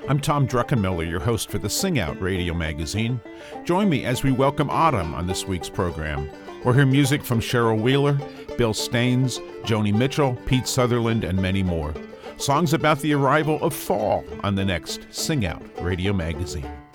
I'm Tom Druckenmiller, your host for the Sing Out radio magazine. Join me as we welcome autumn on this week's program. We'll hear music from Cheryl Wheeler, Bill Staines, Joni Mitchell, Pete Sutherland, and many more. Songs about the arrival of fall on the next Sing Out radio magazine.